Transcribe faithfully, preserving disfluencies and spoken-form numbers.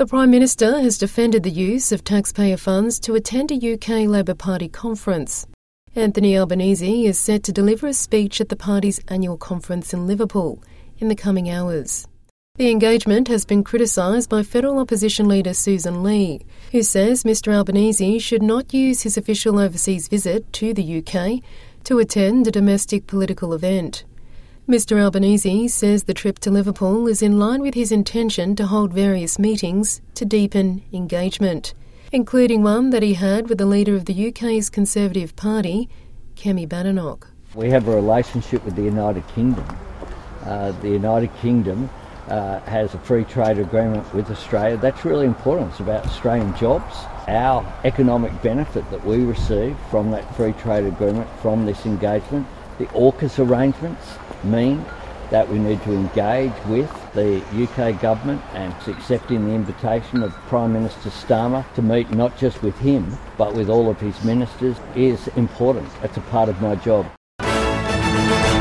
The Prime Minister has defended the use of taxpayer funds to attend a U K Labor Party conference. Anthony Albanese is set to deliver a speech at the party's annual conference in Liverpool in the coming hours. The engagement has been criticised by federal opposition leader Susan Lee, who says Mr Albanese should not use his official overseas visit to the U K to attend a domestic political event. Mr Albanese says the trip to Liverpool is in line with his intention to hold various meetings to deepen engagement, including one that he had with the leader of the U K's Conservative Party, Kemi Badenoch. We have a relationship with the United Kingdom. Uh, the United Kingdom uh, has a free trade agreement with Australia. That's really important. It's about Australian jobs. Our economic benefit that we receive from that free trade agreement, from this engagement, the AUKUS arrangements mean that we need to engage with the U K government, and accepting the invitation of Prime Minister Starmer to meet not just with him but with all of his ministers is important. It's a part of my job.